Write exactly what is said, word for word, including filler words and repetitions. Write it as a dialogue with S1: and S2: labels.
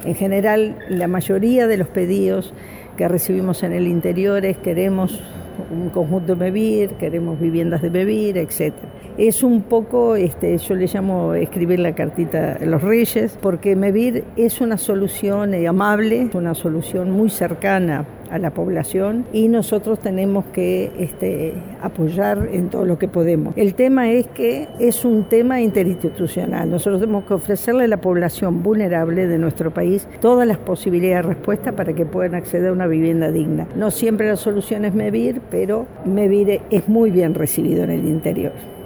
S1: En general, la mayoría de los pedidos que recibimos en el interior es queremos un conjunto de MEVIR, queremos viviendas de MEVIR, etcétera. Es un poco, este, yo le llamo escribir la cartita a los reyes, porque MEVIR es una solución amable, una solución muy cercana a la población y nosotros tenemos que este, apoyar en todo lo que podemos. El tema es que es un tema interinstitucional. Nosotros tenemos que ofrecerle a la población vulnerable de nuestro país todas las posibilidades de respuesta para que puedan acceder a una vivienda digna. No siempre la solución es MEVIR, pero MEVIR es muy bien recibido en el interior.